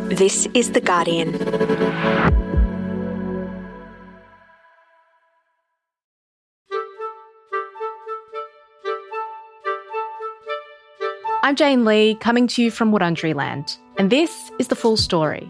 This is The Guardian. I'm Jane Lee, coming to you from Wurundjeri Land, and this is The Full Story.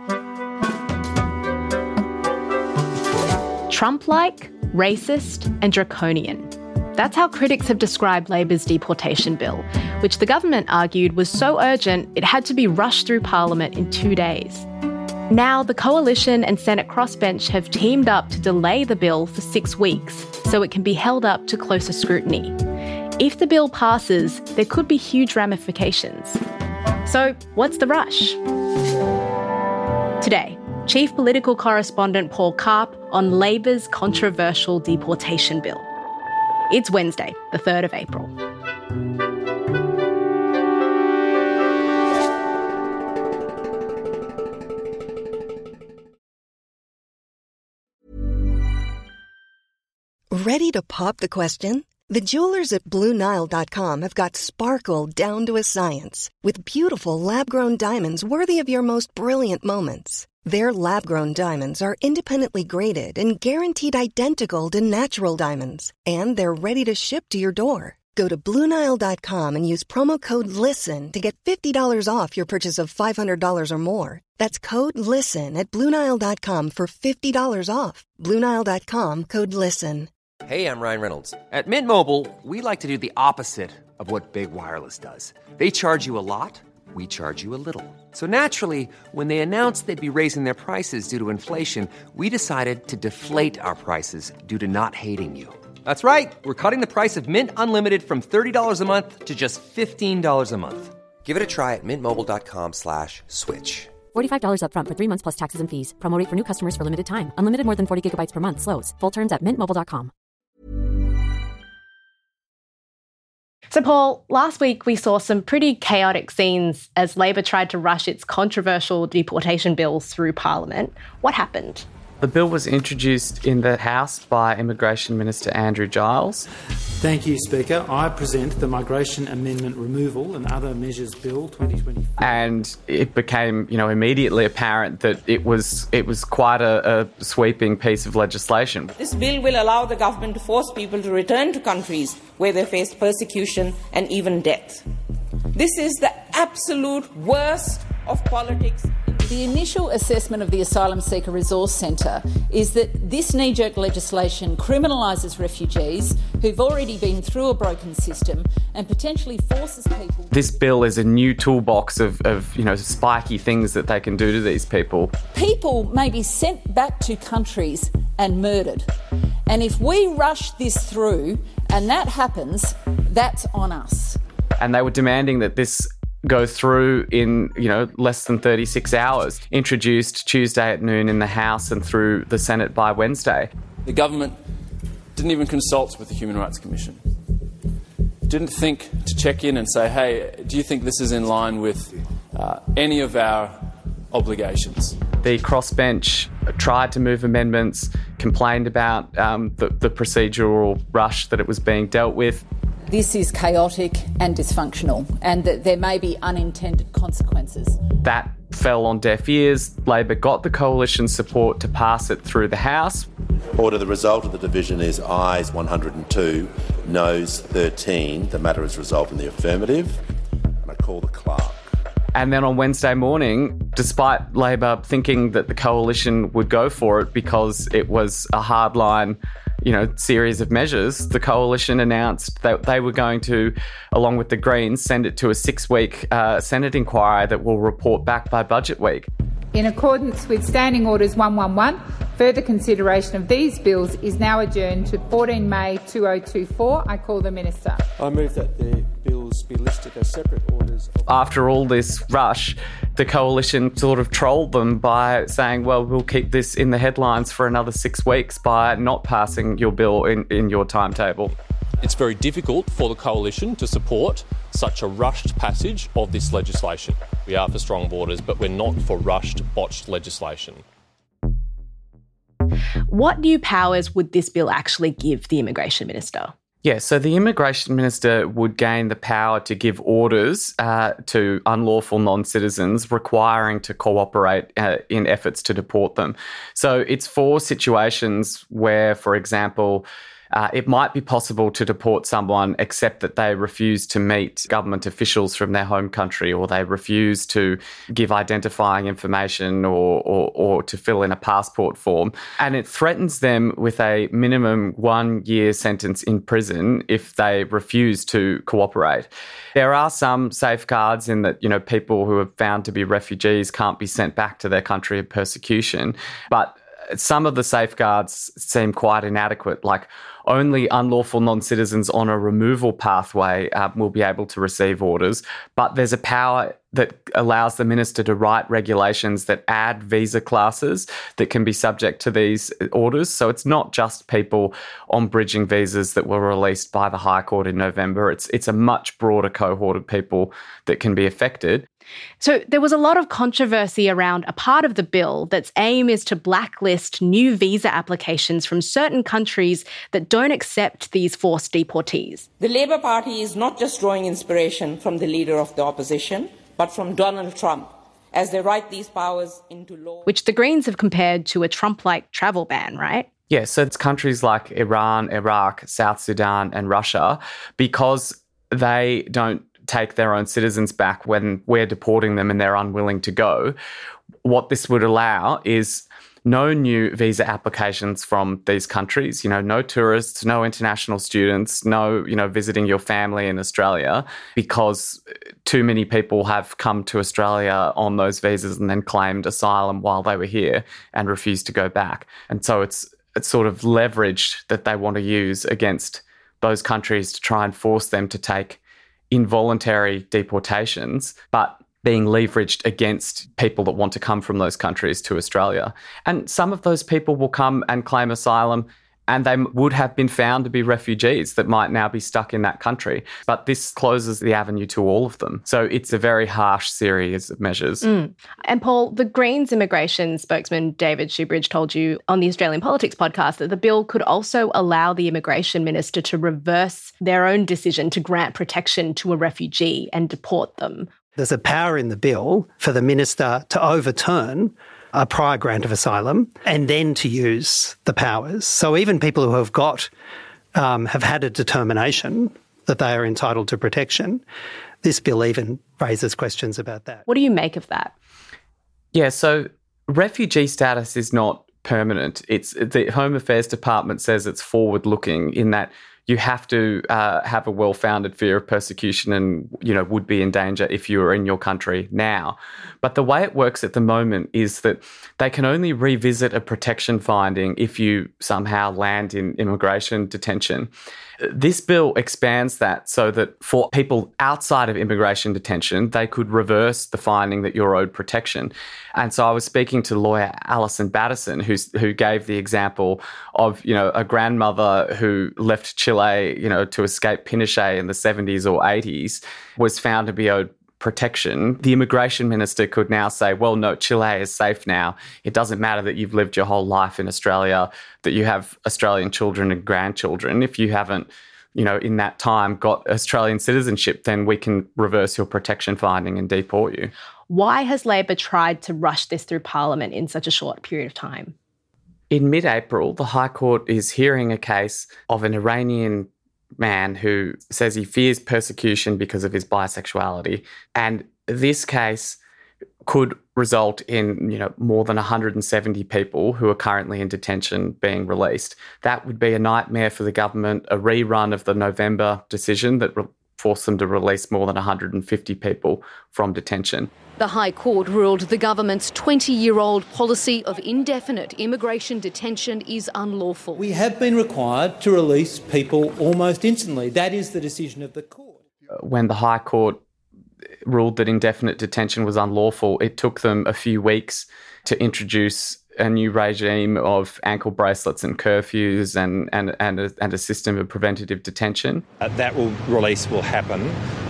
Trump-like, racist and draconian. That's how critics have described Labor's deportation bill, which the government argued was so urgent it had to be rushed through Parliament in 2 days. Now, the Coalition and Senate crossbench have teamed up to delay the bill for 6 weeks so it can be held up to closer scrutiny. If the bill passes, there could be huge ramifications. So, what's the rush? Today, Chief Political Correspondent Paul Karp on Labor's controversial deportation bill. It's Wednesday, the 3rd of April. Ready to pop the question? The jewelers at BlueNile.com have got sparkle down to a science with beautiful lab-grown diamonds worthy of your most brilliant moments. Their lab-grown diamonds are independently graded and guaranteed identical to natural diamonds, and they're ready to ship to your door. Go to BlueNile.com and use promo code LISTEN to get $50 off your purchase of $500 or more. That's code LISTEN at BlueNile.com for $50 off. BlueNile.com, code LISTEN. Hey, I'm Ryan Reynolds. At Mint Mobile, we like to do the opposite of what Big Wireless does. They charge you a lot, we charge you a little. So naturally, when they announced they'd be raising their prices due to inflation, we decided to deflate our prices due to not hating you. That's right. We're cutting the price of Mint Unlimited from $30 a month to just $15 a month. Give it a try at mintmobile.com/switch. $45 up front for 3 months plus taxes and fees. Promo rate for new customers for limited time. Unlimited more than 40 gigabytes per month. Slows full terms at mintmobile.com. So, Paul, last week we saw some pretty chaotic scenes as Labor tried to rush its controversial deportation bills through Parliament. What happened? The bill was introduced in the House by Immigration Minister Andrew Giles. Thank you, Speaker. I present the Migration Amendment Removal and Other Measures Bill 2020. And it became, immediately apparent that it was quite a sweeping piece of legislation. This bill will allow the government to force people to return to countries where they face persecution and even death. This is the absolute worst of politics. The initial assessment of the Asylum Seeker Resource Centre is that this knee-jerk legislation criminalises refugees who've already been through a broken system and potentially forces people... This bill is a new toolbox of spiky things that they can do to these people. People may be sent back to countries and murdered. And if we rush this through and that happens, that's on us. And they were demanding that this go through in, less than 36 hours. Introduced Tuesday at noon in the House and through the Senate by Wednesday. The government didn't even consult with the Human Rights Commission. Didn't think to check in and say, hey, do you think this is in line with any of our obligations? The crossbench tried to move amendments, complained about the procedural rush that it was being dealt with. This is chaotic and dysfunctional, and that there may be unintended consequences. That fell on deaf ears. Labor got the coalition's support to pass it through the House. Order, the result of the division is ayes 102, noes 13. The matter is resolved in the affirmative. And I call the clerk. And then on Wednesday morning, despite Labor thinking that the coalition would go for it because it was a hardline series of measures, the coalition announced that they were going to, along with the Greens, send it to a 6-week Senate inquiry that will report back by budget week. In accordance with Standing Orders 111, further consideration of these bills is now adjourned to 14 May 2024. I call the Minister. I move that the bills be listed as separate orders. After all this rush, the coalition sort of trolled them by saying, well, we'll keep this in the headlines for another 6 weeks by not passing your bill in your timetable. It's very difficult for the coalition to support such a rushed passage of this legislation. We are for strong borders, but we're not for rushed, botched legislation. What new powers would this bill actually give the Immigration Minister? Yeah, so the immigration minister would gain the power to give orders to unlawful non-citizens requiring to cooperate in efforts to deport them. So it's for situations where, for example, it might be possible to deport someone except that they refuse to meet government officials from their home country, or they refuse to give identifying information or to fill in a passport form. And it threatens them with a minimum 1-year sentence in prison if they refuse to cooperate. There are some safeguards in that, people who are found to be refugees can't be sent back to their country of persecution. But some of the safeguards seem quite inadequate, like only unlawful non-citizens on a removal pathway will be able to receive orders, but there's a power that allows the minister to write regulations that add visa classes that can be subject to these orders. So it's not just people on bridging visas that were released by the High Court in November. It's a much broader cohort of people that can be affected. So there was a lot of controversy around a part of the bill that's aim is to blacklist new visa applications from certain countries that don't accept these forced deportees. The Labour Party is not just drawing inspiration from the leader of the opposition, but from Donald Trump, as they write these powers into law. Which the Greens have compared to a Trump-like travel ban, right? Yeah, so it's countries like Iran, Iraq, South Sudan and Russia, because they don't take their own citizens back when we're deporting them and they're unwilling to go. What this would allow is no new visa applications from these countries, no tourists, no international students, no, visiting your family in Australia, because too many people have come to Australia on those visas and then claimed asylum while they were here and refused to go back. And so it's sort of leverage that they want to use against those countries to try and force them to take involuntary deportations, but being leveraged against people that want to come from those countries to Australia. And some of those people will come and claim asylum, and they would have been found to be refugees that might now be stuck in that country. But this closes the avenue to all of them. So it's a very harsh series of measures. And Paul, the Greens immigration spokesman David Shoebridge told you on the Australian Politics podcast that the bill could also allow the immigration minister to reverse their own decision to grant protection to a refugee and deport them. There's a power in the bill for the minister to overturn a prior grant of asylum and then to use the powers. So even people who have have had a determination that they are entitled to protection, this bill even raises questions about that. What do you make of that? Yeah, so refugee status is not permanent. It's the Home Affairs Department says it's forward-looking in that you have to have a well-founded fear of persecution and, would be in danger if you were in your country now. But the way it works at the moment is that they can only revisit a protection finding if you somehow land in immigration detention. This bill expands that so that for people outside of immigration detention, they could reverse the finding that you're owed protection. And so I was speaking to lawyer Alison Batterson, who gave the example of, a grandmother who left Chile, to escape Pinochet in the 70s or 80s, was found to be owed protection. The immigration minister could now say, well, no, Chile is safe now. It doesn't matter that you've lived your whole life in Australia, that you have Australian children and grandchildren. If you haven't, in that time got Australian citizenship, then we can reverse your protection finding and deport you. Why has Labor tried to rush this through Parliament in such a short period of time? In mid-April, the High Court is hearing a case of an Iranian man who says he fears persecution because of his bisexuality. And this case could result in, more than 170 people who are currently in detention being released. That would be a nightmare for the government, a rerun of the November decision that forced them to release more than 150 people from detention. The High Court ruled the government's 20-year-old policy of indefinite immigration detention is unlawful. We have been required to release people almost instantly. That is the decision of the court. When the High Court ruled that indefinite detention was unlawful, it took them a few weeks to introduce a new regime of ankle bracelets and curfews and a system of preventative detention. That release will happen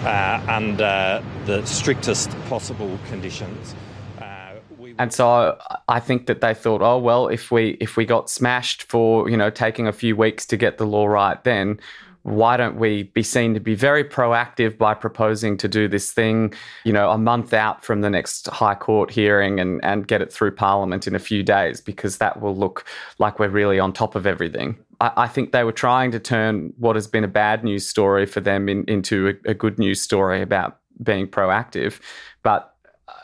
under the strictest possible conditions. And so I think that they thought, oh, well, if we got smashed for, taking a few weeks to get the law right, then why don't we be seen to be very proactive by proposing to do this thing, a month out from the next High Court hearing and get it through Parliament in a few days, because that will look like we're really on top of everything. I think they were trying to turn what has been a bad news story for them into a good news story about being proactive. But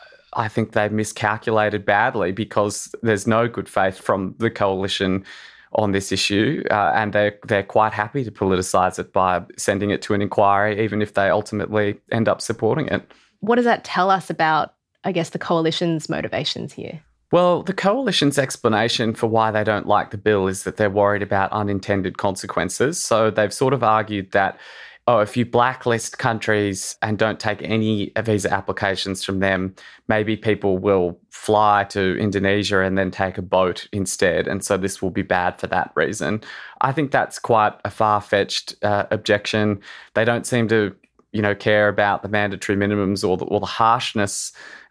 I think they've miscalculated badly, because there's no good faith from the coalition on this issue, and they're quite happy to politicise it by sending it to an inquiry, even if they ultimately end up supporting it. What does that tell us about, I guess, the coalition's motivations here? Well, the coalition's explanation for why they don't like the bill is that they're worried about unintended consequences. So they've sort of argued that, if you blacklist countries and don't take any visa applications from them, maybe people will fly to Indonesia and then take a boat instead. And so this will be bad for that reason. I think that's quite a far-fetched objection. They don't seem to care about the mandatory minimums or the harshness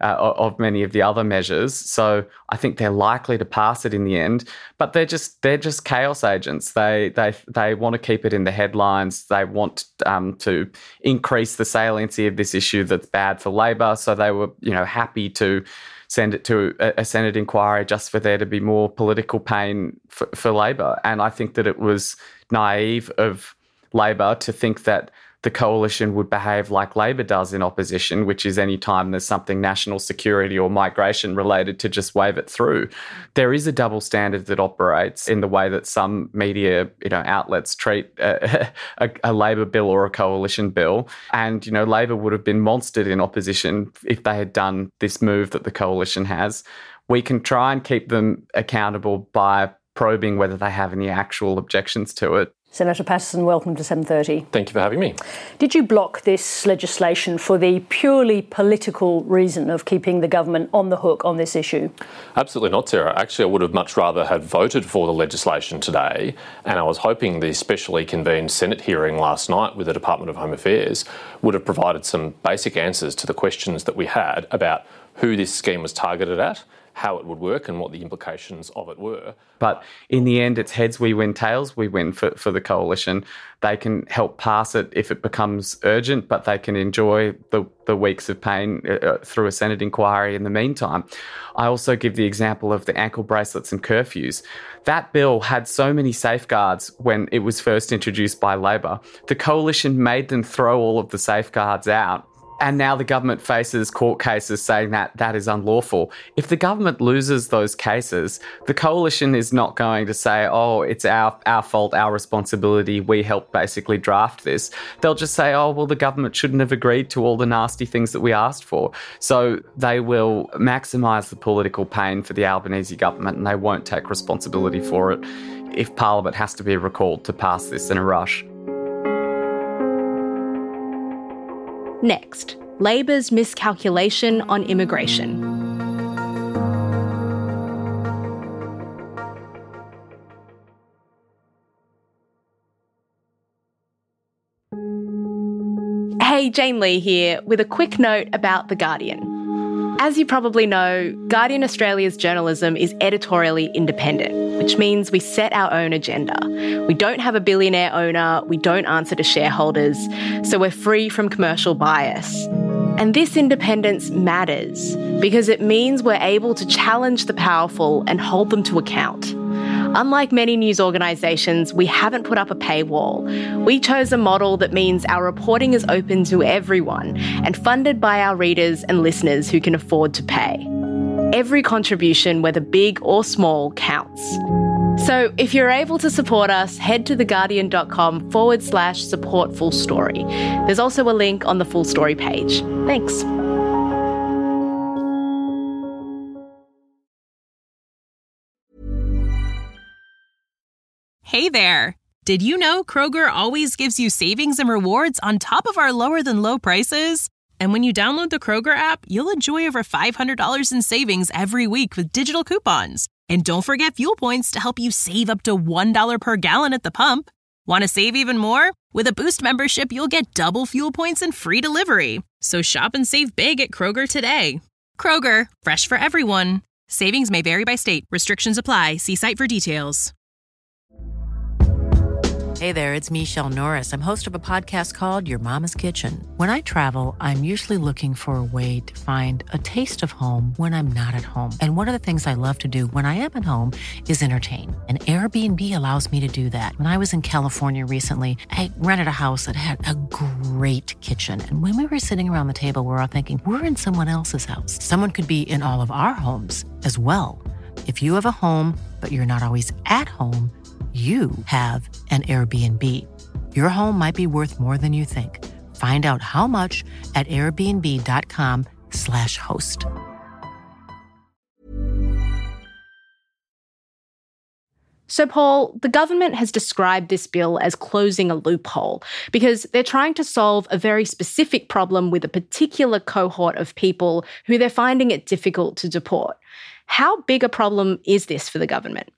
of many of the other measures. So I think they're likely to pass it in the end. But they're just chaos agents. They want to keep it in the headlines. They want to increase the saliency of this issue that's bad for Labor. So they were happy to send it to a Senate inquiry just for there to be more political pain for Labor. And I think that it was naive of Labor to think that the coalition would behave like Labor does in opposition, which is any time there's something national security or migration related to just wave it through. There is a double standard that operates in the way that some media outlets treat a Labor bill or a coalition bill. And, Labor would have been monstered in opposition if they had done this move that the coalition has. We can try and keep them accountable by probing whether they have any actual objections to it. Senator Patterson, welcome to 7:30. Thank you for having me. Did you block this legislation for the purely political reason of keeping the government on the hook on this issue? Absolutely not, Sarah. Actually, I would have much rather had voted for the legislation today, and I was hoping the specially convened Senate hearing last night with the Department of Home Affairs would have provided some basic answers to the questions that we had about who this scheme was targeted at, how it would work and what the implications of it were. But in the end, it's heads we win, tails we win for the coalition. They can help pass it if it becomes urgent, but they can enjoy the weeks of pain through a Senate inquiry in the meantime. I also give the example of the ankle bracelets and curfews. That bill had so many safeguards when it was first introduced by Labor. The coalition made them throw all of the safeguards out. And now the government faces court cases saying that that is unlawful. If the government loses those cases, the coalition is not going to say, it's our fault, our responsibility, we helped basically draft this. They'll just say, the government shouldn't have agreed to all the nasty things that we asked for. So they will maximise the political pain for the Albanese government, and they won't take responsibility for it if Parliament has to be recalled to pass this in a rush. Next, Labor's miscalculation on immigration. Hey, Jane Lee here with a quick note about The Guardian. As you probably know, Guardian Australia's journalism is editorially independent, which means we set our own agenda. We don't have a billionaire owner, we don't answer to shareholders, so we're free from commercial bias. And this independence matters because it means we're able to challenge the powerful and hold them to account. Unlike many news organisations, we haven't put up a paywall. We chose a model that means our reporting is open to everyone and funded by our readers and listeners who can afford to pay. Every contribution, whether big or small, counts. So if you're able to support us, head to theguardian.com/support Full Story. There's also a link on the Full Story page. Thanks. Hey there. Did you know Kroger always gives you savings and rewards on top of our lower than low prices? And when you download the Kroger app, you'll enjoy over $500 in savings every week with digital coupons. And don't forget fuel points to help you save up to $1 per gallon at the pump. Want to save even more? With a Boost membership, you'll get double fuel points and free delivery. So shop and save big at Kroger today. Kroger, fresh for everyone. Savings may vary by state. Restrictions apply. See site for details. Hey there, it's Michelle Norris. I'm host of a podcast called Your Mama's Kitchen. When I travel, I'm usually looking for a way to find a taste of home when I'm not at home. And one of the things I love to do when I am at home is entertain. And Airbnb allows me to do that. When I was in California recently, I rented a house that had a great kitchen. And when we were sitting around the table, we were all thinking, we're in someone else's house. Someone could be in all of our homes as well. If you have a home, but you're not always at home, you have an Airbnb. Your home might be worth more than you think. Find out how much at airbnb.com/host. So, Paul, the government has described this bill as closing a loophole because they're trying to solve a very specific problem with a particular cohort of people who they're finding it difficult to deport. How big a problem is this for the government?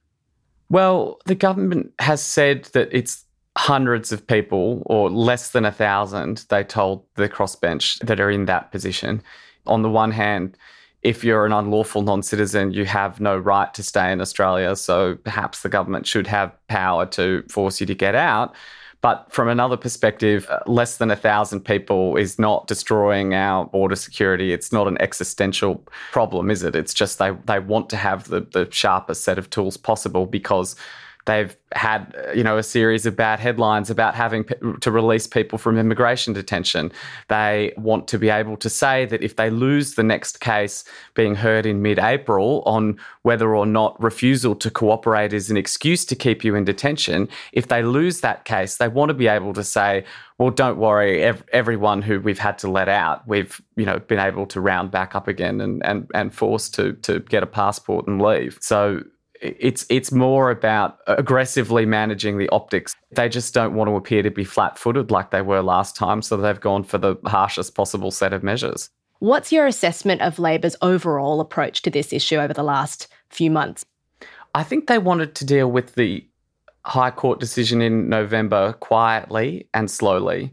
Well, the government has said that it's hundreds of people, or less than 1,000, they told the crossbench, that are in that position. On the one hand, if you're an unlawful non-citizen, you have no right to stay in Australia, so perhaps the government should have power to force you to get out. But from another perspective, less than 1,000 people is not destroying our border security. It's not an existential problem, is it? It's just they want to have the sharpest set of tools possible because they've had, a series of bad headlines about having to release people from immigration detention. They want to be able to say that if they lose the next case being heard in mid-April on whether or not refusal to cooperate is an excuse to keep you in detention, if they lose that case, they want to be able to say, well, don't worry, everyone who we've had to let out, we've been able to round back up again and forced to get a passport and leave. So it's more about aggressively managing the optics. They just don't want to appear to be flat-footed like they were last time, so they've gone for the harshest possible set of measures. What's your assessment of Labor's overall approach to this issue over the last few months? I think they wanted to deal with the High Court decision in November quietly and slowly,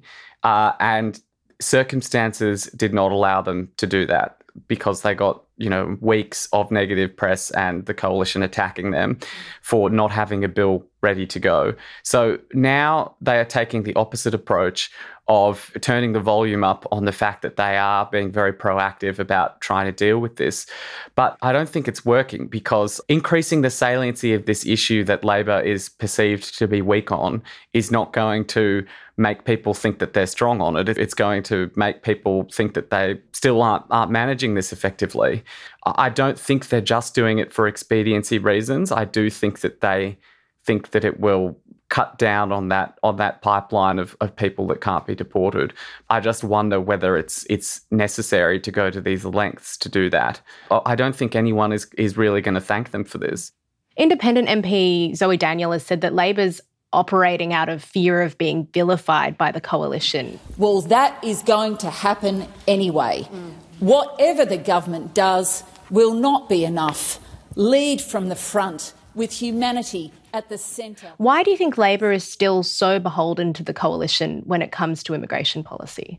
and circumstances did not allow them to do that because they got weeks of negative press and the coalition attacking them for not having a bill ready to go. So now they are taking the opposite approach of turning the volume up on the fact that they are being very proactive about trying to deal with this. But I don't think it's working because increasing the saliency of this issue that Labor is perceived to be weak on is not going to make people think that they're strong on it. It's going to make people think that they still aren't managing this effectively. I don't think they're just doing it for expediency reasons. I do think that they think that it will cut down on that pipeline of people that can't be deported. I just wonder whether it's necessary to go to these lengths to do that. I don't think anyone is really going to thank them for this. Independent MP Zoe Daniel has said that Labor's operating out of fear of being vilified by the coalition. Well, that is going to happen anyway. Whatever the government does will not be enough. Lead from the front with humanity at the centre. Why do you think Labor is still so beholden to the coalition when it comes to immigration policy?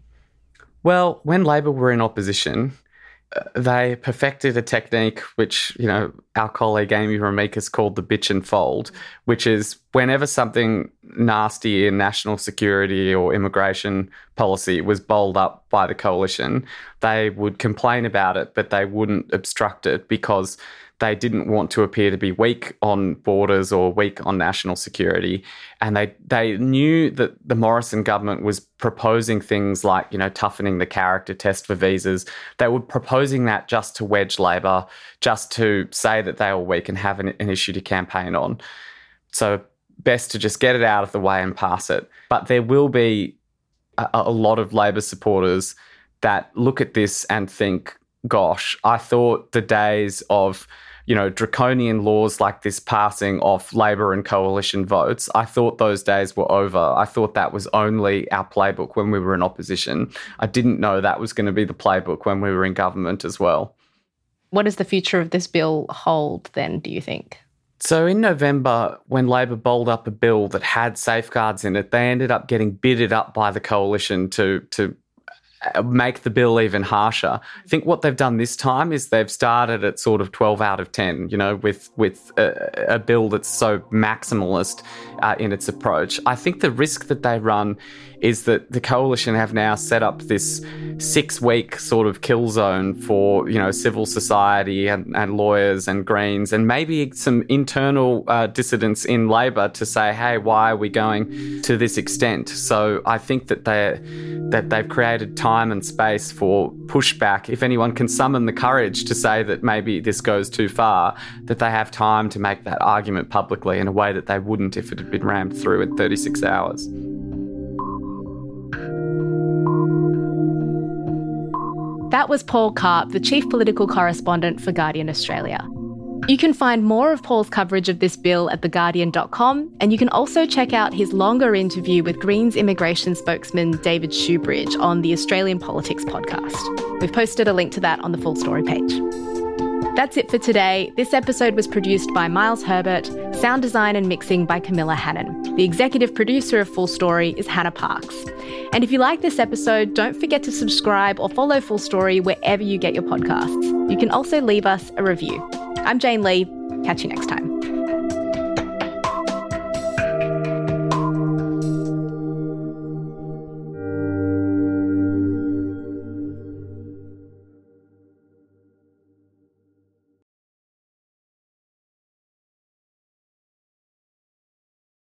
Well, when Labor were in opposition, they perfected a technique which, our colleague Amy Ramikis called the bitch and fold, which is whenever something nasty in national security or immigration policy was bowled up by the coalition, they would complain about it, but they wouldn't obstruct it because they didn't want to appear to be weak on borders or weak on national security. And they knew that the Morrison government was proposing things like, toughening the character test for visas. They were proposing that just to wedge Labor, just to say that they were weak and have an issue to campaign on. So best to just get it out of the way and pass it. But there will be a lot of Labor supporters that look at this and think, gosh, I thought the days of draconian laws like this passing off Labor and coalition votes, I thought those days were over. I thought that was only our playbook when we were in opposition. I didn't know that was going to be the playbook when we were in government as well. What does the future of this bill hold then, do you think? So in November, when Labor bowled up a bill that had safeguards in it, they ended up getting bidded up by the coalition to make the bill even harsher. I think what they've done this time is they've started at sort of 12 out of 10, with a bill that's so maximalist in its approach. I think the risk that they run is that the coalition have now set up this 6-week sort of kill zone for, civil society and lawyers and Greens, and maybe some internal dissidents in Labor to say, hey, why are we going to this extent? So I think that they've created time and space for pushback. If anyone can summon the courage to say that maybe this goes too far, that they have time to make that argument publicly in a way that they wouldn't if it had been rammed through in 36 hours. That was Paul Karp, the Chief Political Correspondent for Guardian Australia. You can find more of Paul's coverage of this bill at theguardian.com, and you can also check out his longer interview with Greens immigration spokesman David Shoebridge on the Australian Politics podcast. We've posted a link to that on the Full Story page. That's it for today. This episode was produced by Miles Herbert, sound design and mixing by Camilla Hannon. The executive producer of Full Story is Hannah Parks. And if you like this episode, don't forget to subscribe or follow Full Story wherever you get your podcasts. You can also leave us a review. I'm Jane Lee. Catch you next time.